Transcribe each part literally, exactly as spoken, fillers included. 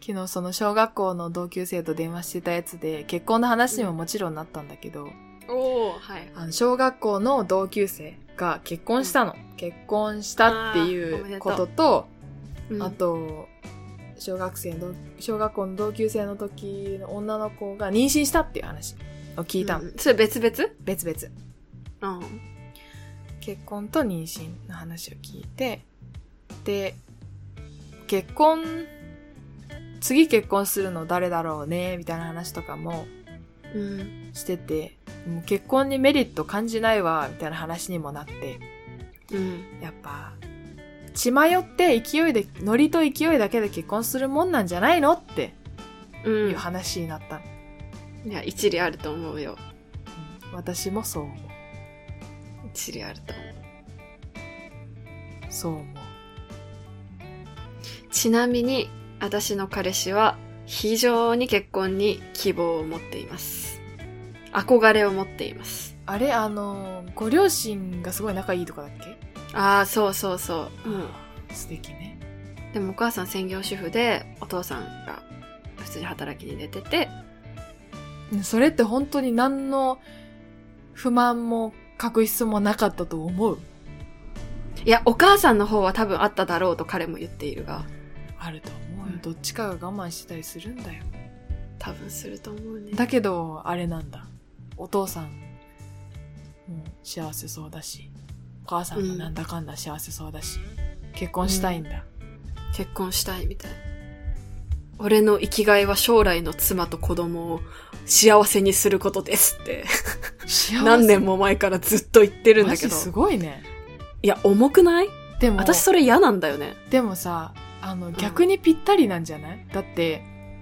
昨日その小学校の同級生と電話してたやつで結婚の話にももちろんなったんだけど、うん、 おー、はい。 あの小学校の同級生が結婚したの。うん、結婚したっていうことと、あ, うん、あと、小学生の、小学校の同級生の時の女の子が妊娠したっていう話を聞いたの。うん、 それ別々？ 別々。うん。結婚と妊娠の話を聞いて、で、結婚、次結婚するの誰だろうね、みたいな話とかも、してて、うん、もう結婚にメリット感じないわ、みたいな話にもなって、うん、やっぱ、血迷って勢いで、ノリと勢いだけで結婚するもんなんじゃないのっていう話になったの。 うん、いや、一理あると思うよ。 うん、私もそう思う。 一理あると思う。 そう思う。 ちなみに、私の彼氏は非常に結婚に希望を持っています。憧れを持っています。 あれ、あの、ご両親がすごい仲いいとかだっけ？ ああ、そうそうそう。うん。 素敵ね。 でもお母さん専業主婦で、お父さんが普通に働きに出てて。 それって本当に何の不満も確執もなかったと思う？ いや、お母さんの方は多分あっただろうと彼も言っているが。 あると思うよ。どっちかが我慢してたりするんだよ。 多分すると思うね。 だけど、あれなんだ。お父さんも幸せそうだし、お母さんもなんだかんだ幸せそうだし、うん、結婚したいんだ、 うん。結婚したいみたい。俺の生きがいは将来の妻と子供を幸せにすることですって。何年も前からずっと言ってるんだけど。 マジすごいね。 いや、重くない？ でも、 私それ嫌なんだよね。 でもさ、あの、逆にぴったりなんじゃない？うん、だって、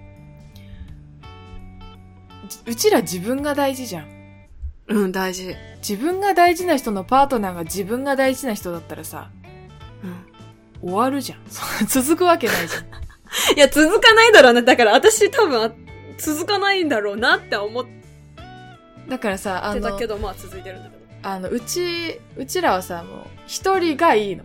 うちら自分が大事じゃん。 うん、大事。 自分が大事な人のパートナーが自分が大事な人だったらさ、うん、終わるじゃん。続くわけないじゃん。 いや、続かないだろうな。だから私多分、続かないんだろうなって思って。 だからさ、あの、 だけど、まあ続いてるんだけど。 あの、うち、うちらはさ、もう、一人がいいの。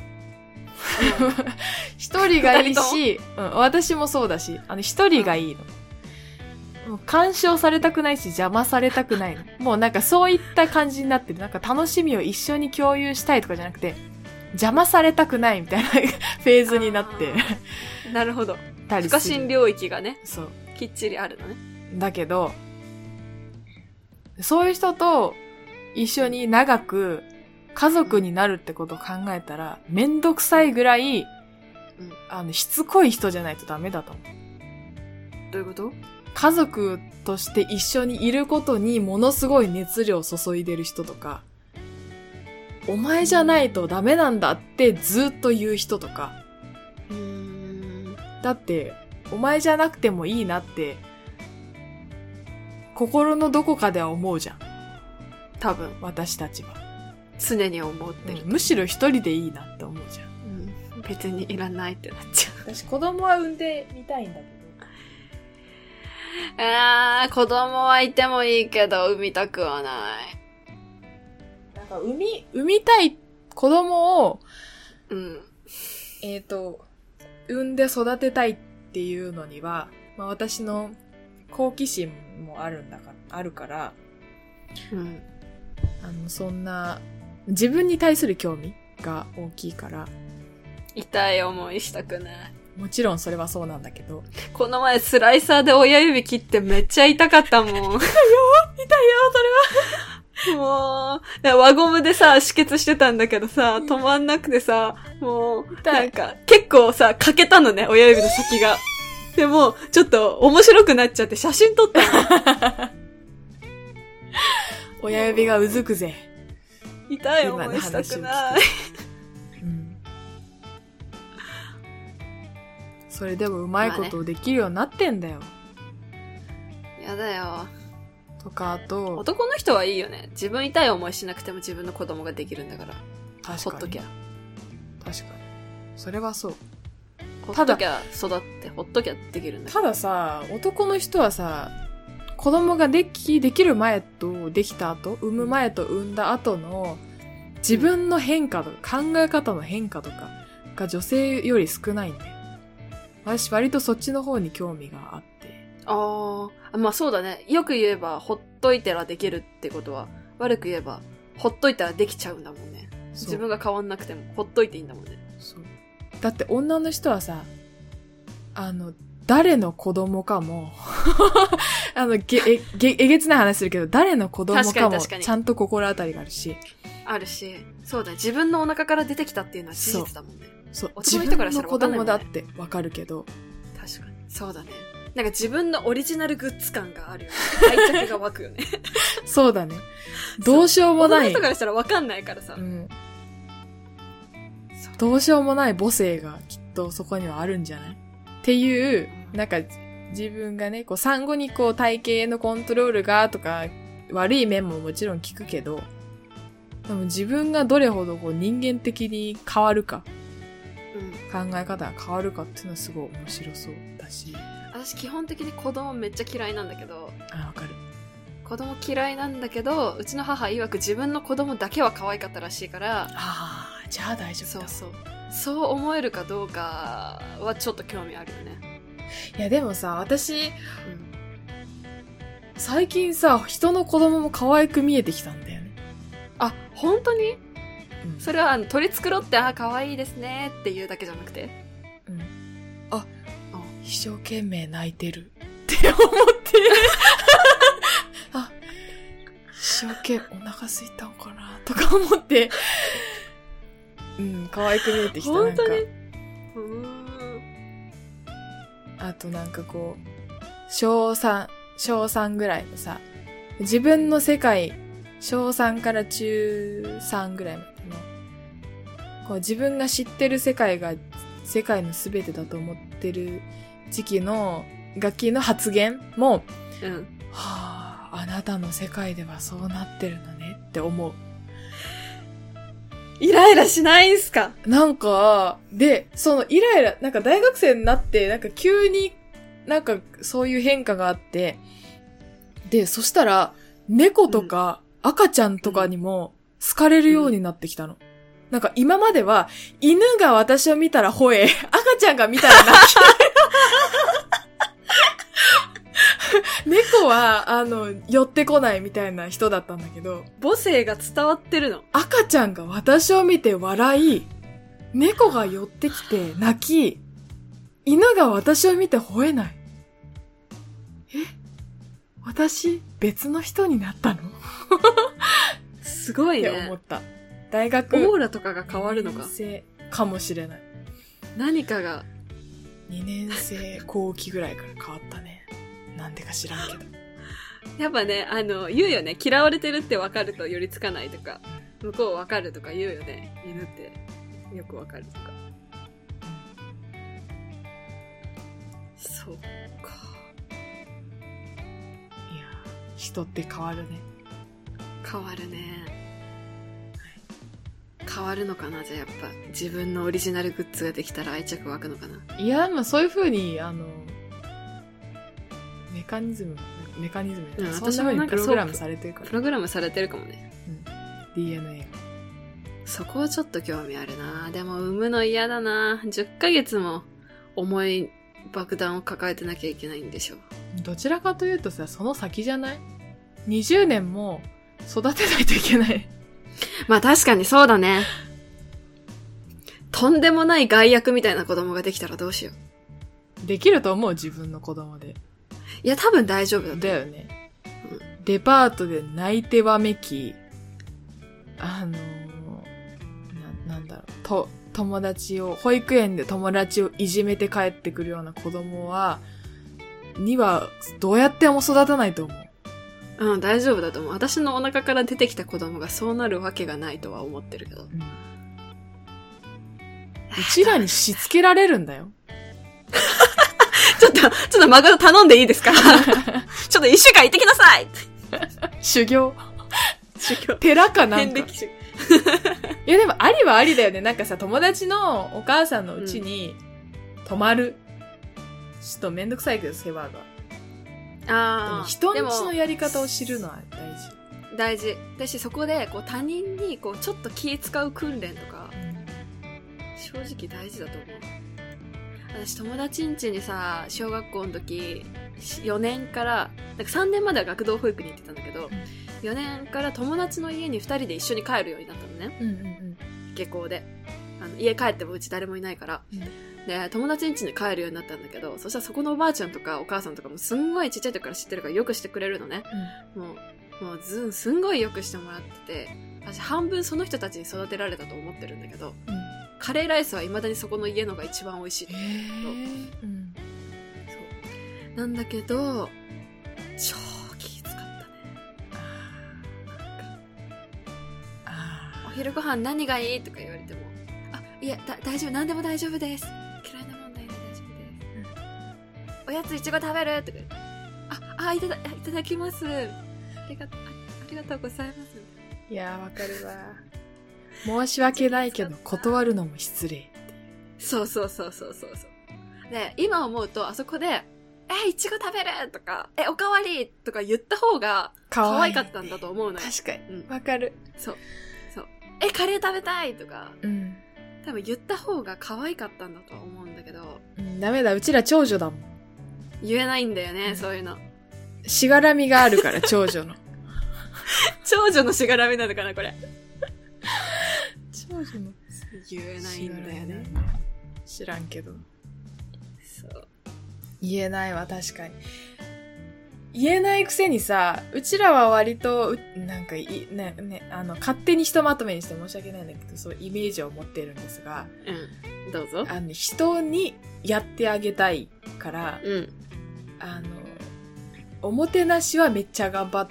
一人がいいし、うん、私もそうだし、あの、一人がいいの。うん、もう干渉されたくないし、邪魔されたくないの。もうなんかそういった感じになってる。なんか楽しみを一緒に共有したいとかじゃなくて、邪魔されたくないみたいなフェーズになって。 なるほど。不可侵領域がね。 そう。 きっちりあるのね。 だけど、そういう人と一緒に長く家族になるってことを考えたら、めんどくさいぐらい、うん、あの、しつこい人じゃないとダメだと思う。 どういうこと？ 家族として一緒にいることにものすごい熱量を注いでる人とか、お前じゃないとダメなんだってずっと言う人とか、うーん、だって、お前じゃなくてもいいなって、心のどこかでは思うじゃん。多分、私たちは。 常に思ってる、 うん。むしろ一人でいいなって思うじゃん。 うん、別にいらないってなっちゃう。 私子供は産んでみたいんだけど。 あー、子供はいてもいいけど、産みたくはない。 なんか、産み、産みたい子供を、 うん。 えっと、産んで育てたいっていうのには、まあ私の好奇心もあるんだか、あるから、うん。あの、そんな、自分に対する興味が大きいから。 痛い思いしたくない。 もちろんそれはそうなんだけど。 この前スライサーで親指切ってめっちゃ痛かったもん。痛いよ痛いよそれは。もう、輪ゴムでさ、止血してたんだけどさ、止まんなくてさ、もう、なんか、結構さ、欠けたのね、親指の先が。でも、ちょっと面白くなっちゃって写真撮ったの。 親指がうずくぜ。 痛い思いしたくない。 うん、それでもうまいことできるようになってんだよ。 やだよ。 とか、あと。 男の人はいいよね。自分痛い思いしなくても自分の子供ができるんだから。 確かに。 ほっときゃ。 確かに。それはそう。 ほっときゃ育って、ほっときゃできるんだから。たださ、男の人はさ、子供ができ、できる前とできた後、産む前と産んだ後の自分の変化とか、考え方の変化とかが女性より少ないんだよ。 私割とそっちの方に興味があって。 ああ、まあそうだね。よく言えば、ほっといたらできるってことは、悪く言えば、ほっといたらできちゃうんだもんね。自分が変わんなくても、ほっといていいんだもんね。 そう。だって女の人はさ、あの、誰の子供かも、あの、げ、え、げ、えげつない話するけど、誰の子供かも、ちゃんと心当たりがあるし。あるし、そうだ、自分のお腹から出てきたっていうのは事実だもんね。 そう。自分の子供だってわかるけど。 確かに。そうだね。なんか自分のオリジナルグッズ感があるよね。愛着が湧くよね。 そうだね。どうしようもない。 女の人からしたらわかんないからさ。うん。 どうしようもない母性がきっとそこにはあるんじゃない？っていう、なんか自分がね、こう産後にこう体型のコントロールがとか悪い面ももちろん聞くけど、でも自分がどれほどこう人間的に変わるか、うん、考え方が変わるかっていうのはすごい面白そうだし。 私基本的に子供めっちゃ嫌いなんだけど。 あ、わかる。 子供嫌いなんだけど、うちの母曰く自分の子供だけは可愛かったらしいから。 ああ、じゃあ大丈夫だ。 そうそう。そう思えるかどうかはちょっと興味あるよね。 いやでもさ、私、うん、最近さ、人の子供も可愛く見えてきたんだよね。 あ、本当に？ うん、それは取り繕って、あ、可愛いですねっていうだけじゃなくて。 うん。あ、一生懸命泣いてるって思ってあ、一生懸命お腹空いたんかなとか思ってうん可愛く見えてきた。 本当に。 なんかうーん、あとなんかこう小さん小さんぐらいのさ、自分の世界小さんから中さんぐらいまでのこう自分が知ってる世界が世界の全てだと思ってる時期の楽器の発言も、うん、はあ、あなたの世界ではそうなってるのねって思う。 イライラしないんすか？ なんか、で、そのイライラ、なんか大学生になって、なんか急になんかそういう変化があって、で、そしたら、猫とか赤ちゃんとかにも好かれるようになってきたの。うん、なんか今までは、犬が私を見たら吠え、赤ちゃんが見たら泣き。猫は、あの、寄ってこないみたいな人だったんだけど。 母性が伝わってるの。 赤ちゃんが私を見て笑い、猫が寄ってきて泣き、犬が私を見て吠えない。え？私、別の人になったの？ すごいね。 って思った。大学。 オーラとかが変わるのか。 にねん生かもしれない。 何かが。 にねん生後期ぐらいから変わったね。なんでか知らんけど。 やっぱね、あの、言うよね。嫌われてるって分かると寄りつかないとか、向こう分かるとか言うよね。犬ってよく分かるとか。そっか。 いや、人って変わるね。 変わるね。変わるのかな。じゃあやっぱ自分のオリジナルグッズができたら愛着湧くのかな。 いや、まあそういう風にあのメカニズムメカニズム、うん、そんな風にプログラムされてるから。 プログラムされてるかもね。 うん。ディーエヌエー が。 そこはちょっと興味あるな。でも産むの嫌だな。じゅっかげつも重い爆弾を抱えてなきゃいけないんでしょ。 どちらかというとさ、その先じゃない？ にじゅう 年も育てないといけない。 まあ確かにそうだね。とんでもない害悪みたいな子供ができたらどうしよう。できると思う、自分の子供で。 いや、多分大丈夫だと。 だよね。うん、デパートで泣いてわめき、あのー、な、なんだろう、と、友達を、保育園で友達をいじめて帰ってくるような子供は、には、どうやっても育たないと思う。 うん、大丈夫だと思う。私のお腹から出てきた子供がそうなるわけがないとは思ってるけど。うん、うちらにしつけられるんだよ。 ちょっと、ちょっと孫頼んでいいですか？ちょっと一週間行ってきなさい修行。 修行。 寺かなんか。いやでもありはありだよね。なんかさ、友達のお母さんのうちに泊まる。うん、ちょっとめんどくさいけど、世話が。ああ。人んちのやり方を知るのは大事。 大事。だし、そこで、こう他人に、こうちょっと気使う訓練とか、うん、正直大事だと思う。 私友達ん家にさ、小学校の時よねんからなんかさんねんまでは学童保育に行ってたんだけど、うん、よねんから友達の家にふたりで一緒に帰るようになったのね、うんうんうん、下校であの家帰ってもうち誰もいないから、うん、で友達ん家に帰るようになったんだけど、そしたらそこのおばあちゃんとかお母さんとかもすんごいちっちゃい時から知ってるからよくしてくれるのね、うん、もうもうずすんごいよくしてもらってて、私半分その人たちに育てられたと思ってるんだけど、うん、カレーライスは未だにそこの家のが一番美味しいんだけど、うん、そうなんだけど超気使ったね。お昼ご飯何がいいとか言われても、あ、いやだ大丈夫、何でも大丈夫です、嫌いなもんないの大丈夫です、うん、おやついちご食べるとか言って、ああいただいただきます、ありがとう、ありがとうございます。 いやーわかるわ。申し訳ないけど断るのも失礼っていう。 そうそうそうそうそうそう。で今思うとあそこでえいちご食べるとかえおかわりとか言った方が可愛かったんだと思うのよ。 確かにわ、うん、かる。 そうそうえカレー食べたいとか、うん、多分言った方が可愛かったんだと思うんだけど、 うん、ダメだ、うちら長女だもん。 言えないんだよね、うん、そういうの。 しがらみがあるから長女の。 長女のしがらみなのかなこれ。 長女の言えないんだよね。 知らんけど。 そう言えないわ、確かに。言えないくせにさ、うちらは割となんかいねねあの勝手にひとまとめにして申し訳ないんだけど、そうイメージを持ってるんですが、 うん、どうぞ。 あの人にやってあげたいから、うん、あのおもてなしはめっちゃ頑張って。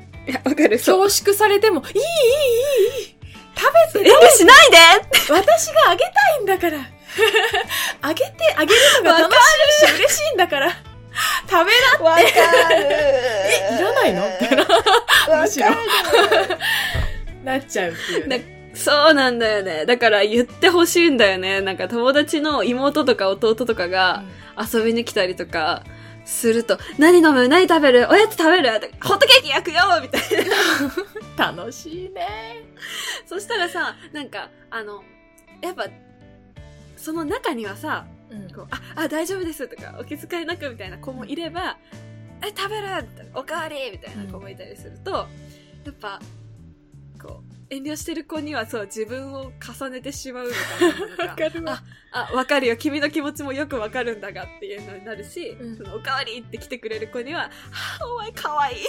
いや、わかる。 恐縮されても、いいいいいいいい食べて遠慮しないで私があげたいんだからあげて、あげるのが楽しいし嬉しいんだから食べなって。 わかるえ、いらないのみたいな。むしろ。なっちゃうっていう、ね。 そうなんだよね。だから言ってほしいんだよね。なんか友達の妹とか弟とかが遊びに来たりとか、すると、何飲む？何食べる？おやつ食べる？ホットケーキ焼くよみたいな。楽しいね。 そしたらさ、なんか、あの、やっぱ、その中にはさ、うん、こうあ、あ、大丈夫ですとか、お気遣いなくみたいな子もいれば、え、食べる？おかわりみたいな子もいたりすると、うん、やっぱ、こう、遠慮してる子にはそう自分を重ねてしまうみたいなのがわかるわ。 あ、あ、わかるよ、君の気持ちもよくわかるんだがっていうのになるし、うん、そのおかわりって来てくれる子には、はあ、お前かわいい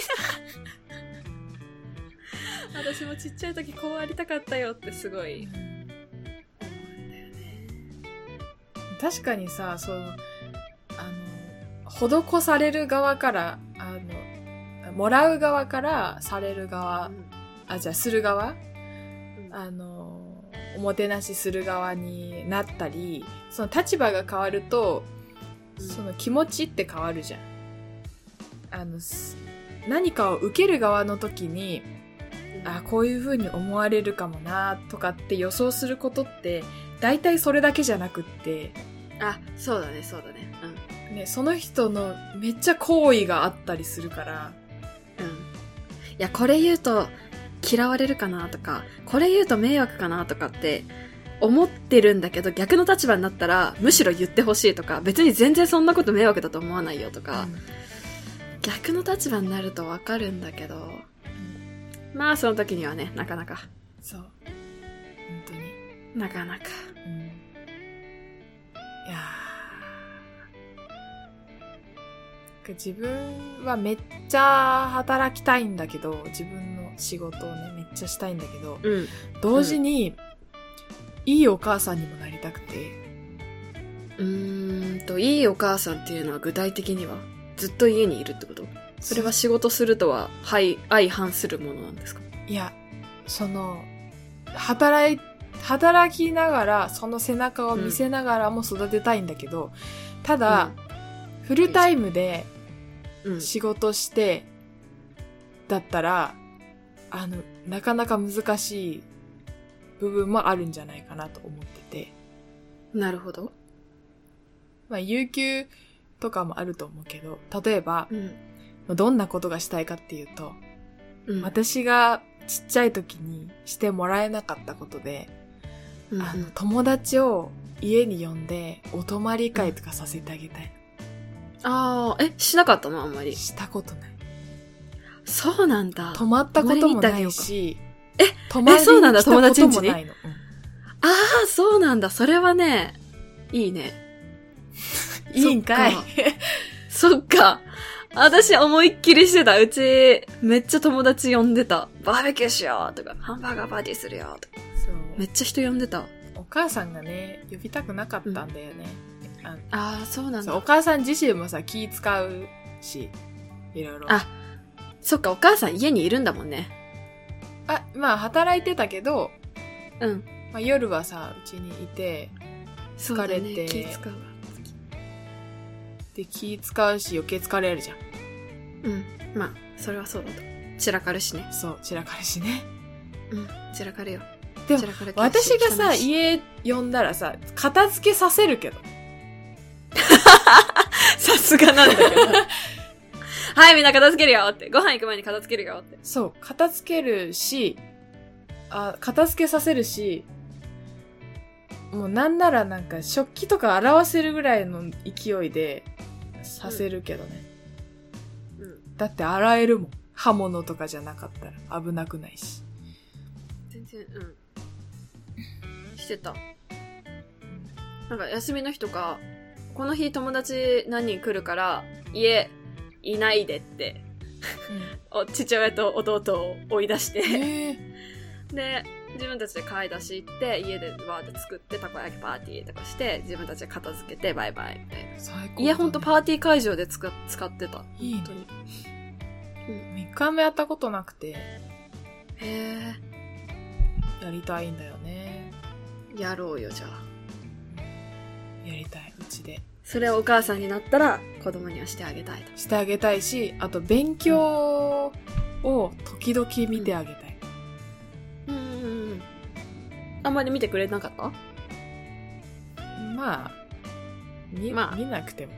私もちっちゃい時こうありたかったよってすごい、うん、思うんだよね。 確かにさ、そう、あの施される側からあのもらう側からされる側、うん、あ、じゃあする側、あのおもてなしする側になったり、その立場が変わると、うん、その気持ちって変わるじゃん。あの何かを受ける側の時に、うん、あ、こういう風に思われるかもなとかって予想することって大体それだけじゃなくって、 あ、そうだねそうだね、 うん、ね、その人のめっちゃ好意があったりするから、 うん、いやこれ言うと嫌われるかなとか、これ言うと迷惑かなとかって思ってるんだけど、逆の立場になったらむしろ言ってほしいとか、別に全然そんなこと迷惑だと思わないよとか、うん、逆の立場になるとわかるんだけど、うん、まあその時にはね、なかなか、 そう、本当になかなか、うん、いやー、自分はめっちゃ働きたいんだけど、自分の仕事をねめっちゃしたいんだけど、うん、同時に、うん、いいお母さんにもなりたくて、 うーんといいお母さんっていうのは具体的にはずっと家にいるってこと？それは仕事するとは相反するものなんですか？ いや、その働い働きながらその背中を見せながらも育てたいんだけど、うん、ただ、うん、フルタイムで仕事してだったら、あのなかなか難しい部分もあるんじゃないかなと思ってて。 なるほど。 まあ有給とかもあると思うけど、例えば、うん、どんなことがしたいかっていうと、うん、私がちっちゃい時にしてもらえなかったことで、うんうん、あの友達を家に呼んでお泊まり会とかさせてあげたい。 ああ、え、しなかったのあんまり。 したことない。 そうなんだ。 泊まったこともないし、 え、 泊まりに来たこともないの。 えそうなんだ友達ん家にうん、 ああ、そうなんだ。それはね、いいね。 いいんかい。 そっか。私思いっきりしてた。うち、めっちゃ友達呼んでた。バーベキューしようとか、ハンバーガーパーティーするよとか。 そうめっちゃ人呼んでた。 お母さんがね、呼びたくなかったんだよね。うん、あああ、そうなんだ。 お母さん自身もさ、気使うし、いろいろ。 あ、そっか、お母さん家にいるんだもんね。 あ、まあ、働いてたけど、 うん。 まあ、夜はさ、うちにいて、疲れて、 ね、気使うわ。 で、気使うし余計疲れるじゃん。 うん。まあ、それはそうだと。散らかるしね。 そう、散らかるしね。 うん、散らかるよ。 でも、私がさ、家呼んだらさ、片付けさせるけど。 さすがなんだけど。はい、みんな片付けるよって。ご飯行く前に片付けるよって。 そう、片付けるし、あ、片付けさせるし、もうなんならなんか食器とか洗わせるぐらいの勢いでさせるけどね。うん。うん、だって洗えるもん。刃物とかじゃなかったら危なくないし。 全然、うん。してた。なんか休みの日とか、この日友達何人来るから家いないでって、うん、父親と弟を追い出してで自分たちで買い出し行って家でバーで作ってたこ焼きパーティーとかして自分たちで片付けてバイバイみたいな。最高だね。家ほんとパーティー会場で使使ってた。 いいね。 本当に。 うん。みっかもやったことなくて。へえ。 やりたいんだよね。 やろうよじゃあ。 やりたいうちで。 それをお母さんになったら子供にはしてあげたいと。 してあげたいし、あと勉強を時々見てあげたい。 うんうんうんうん。あんまり見てくれなかった？ まあ、見、 まあ、 見なくても。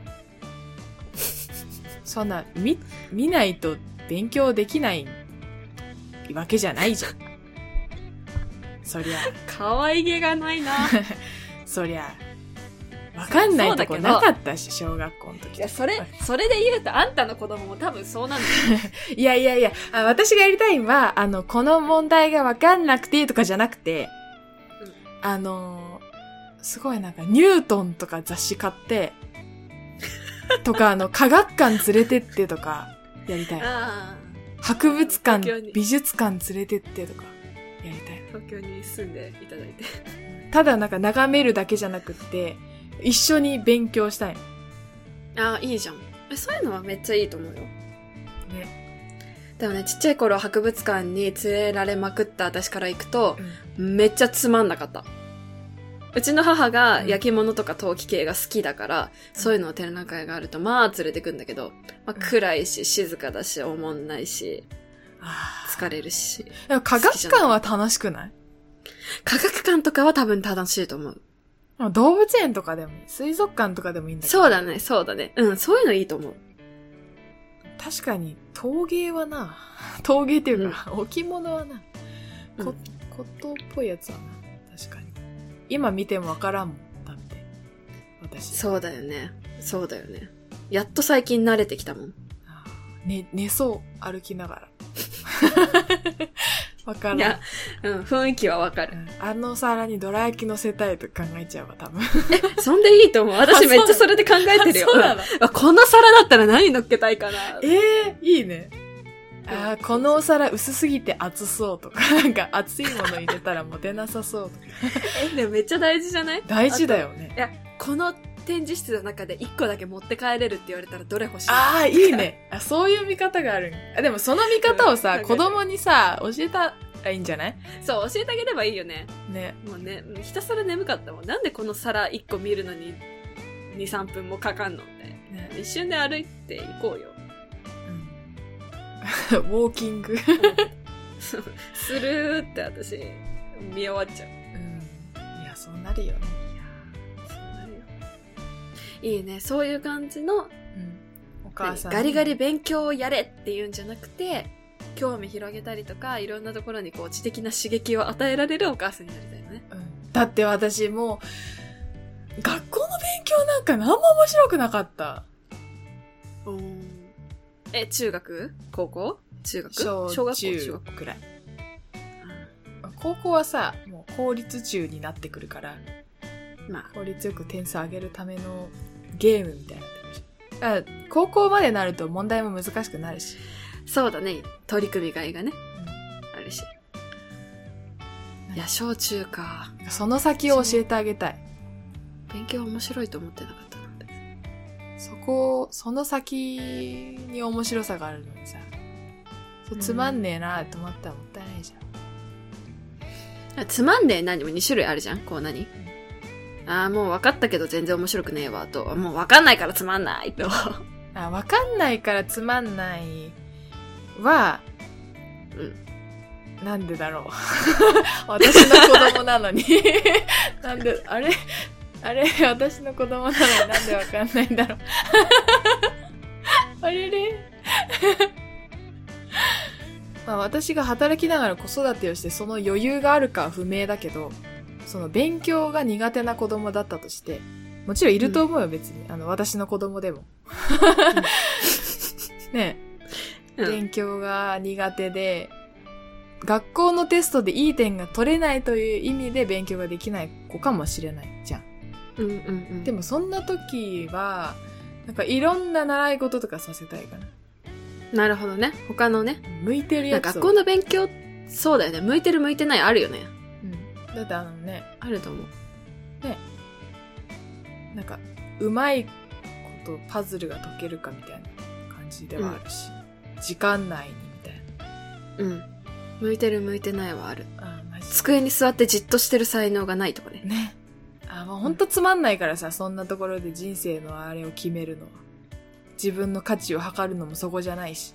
そんな、見、見ないと勉強できないわけじゃないじゃん。そりゃ。 可愛げがないな。 そりゃ。わかんないとこなかったし、小学校の時。 いや、それ、それで言うと、あんたの子供も多分そうなんだよ。 いやいやいやあ、私がやりたいのは、あの、この問題がわかんなくてとかじゃなくて、うん、あの、すごいなんか、ニュートンとか雑誌買って、とか、あの、科学館連れてってとか、やりたい。博物館、美術館連れてってとか、やりたい。 東京に住んでいただいて。 ただなんか眺めるだけじゃなくって、一緒に勉強したい。 ああ、いいじゃん。え、そういうのはめっちゃいいと思うよ。ね。でもね、ちっちゃい頃博物館に連れられまくった私から行くと、うん、めっちゃつまんなかった。うちの母が焼き物とか陶器系が好きだから、うん、そういうのを展覧会があると、まあ連れてくんだけど、まあ暗いし、静かだし、おもんないし、疲れるし。 でも科学館は楽しくない？ 科学館とかは多分楽しいと思う。 動物園とかでも、水族館とかでもいいんだけど。 そうだね、そうだね。うん、そういうのいいと思う。 確かに、陶芸はな、陶芸っていうか、うん、置物はな、こ、ことっぽいやつはな、確かに。今見てもわからんもん、だって。私。 そうだよね。そうだよね。やっと最近慣れてきたもん。 ね、寝そう、歩きながら。わかる。 いや、うん、雰囲気はわかる、うん。 あの皿にどら焼き乗せたいと考えちゃうわ、多分。 え、そんでいいと思う。私めっちゃそれで考えてるよ。そうなの。この皿だったら何乗っけたいかな。 ええー、いいね。ああ、このお皿薄すぎて熱そうとか、なんか熱いもの入れたらモテなさそうとか。 え、でもめっちゃ大事じゃない？ 大事だよね。 いや、この展示室の中でいっこだけ持って帰れるって言われたらどれ欲しい？ ああ、いいね。あ、そういう見方がある。あ、でもその見方をさ、うん、子供にさ、教えたらいいんじゃない？ そう、教えてあげればいいよね。 ね。 もうね、ひたすら眠かったもん。なんでこの皿いっこ見るのにに、さんぷんもかかんのって。ね、一瞬で歩いていこうよ。 うん。ウォーキング。 するーって私、見終わっちゃう。 うん。いや、そうなるよね。 いいね。そういう感じの、うん、 お母さんガリガリ勉強をやれっていうんじゃなくて、興味広げたりとか、いろんなところにこう知的な刺激を与えられるお母さんになりたいのね。 うん、だって私もう、 学校の勉強なんか何も面白くなかった。 うん。え、中学？高校？中学？ 小小学校中中学校くらい。高校はさ、もう公立中になってくるから、まあ、効率よく点数上げるためのゲームみたいになってるし。だから高校までなると問題も難しくなるし。 そうだね。取り組みがいがね、うん、あるし。いや、小中か。 その先を教えてあげたい。 勉強面白いと思ってなかったなんて。 そこ、その先に面白さがあるのにさ、つまんねえなって思ったらもったいないじゃん。つまんねえ何もに種類あるじゃん。こう何、うん、ああ、もう分かったけど全然面白くねえわと、もう分かんないからつまんないと。 あ、分かんないからつまんないは、うん、なんでだろう。私の子供なのに。なんで、あれあれ私の子供なのになんで分かんないんだろう。あれれまあ私が働きながら子育てをしてその余裕があるかは不明だけど、その勉強が苦手な子供だったとして、もちろんいると思うよ、うん、別に。あの、私の子供でも。ねえ、うん、勉強が苦手で、学校のテストでいい点が取れないという意味で勉強ができない子かもしれないじゃん。 うんうんうん。 でもそんな時は、なんかいろんな習い事とかさせたいかな。 なるほどね。他のね。 向いてるやつを。 学校の勉強、そうだよね。向いてる向いてないあるよね。 うん。だってあのね。 あると思う。 ね。なんか、うまいことパズルが解けるかみたいな感じではあるし。うん、時間内にみたいな。 うん。向いてる向いてないはある。 あ、マジで。 机に座ってじっとしてる才能がないとかね。 ね。あ、もうほんとつまんないからさ、そんなところで人生のあれを決めるのは。自分の価値を測るのもそこじゃないし。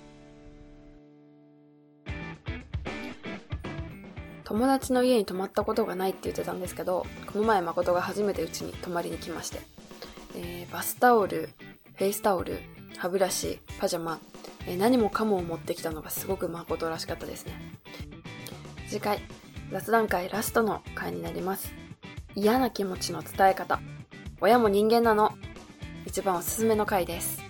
友達の家に泊まったことがないって言ってたんですけど、この前誠が初めてうちに泊まりに来まして、えー、バスタオル、フェイスタオル、歯ブラシ、パジャマ、えー、何もかもを持ってきたのがすごく誠らしかったですね。次回、雑談会ラストの回になります。嫌な気持ちの伝え方。親も人間なの。一番おすすめの回です。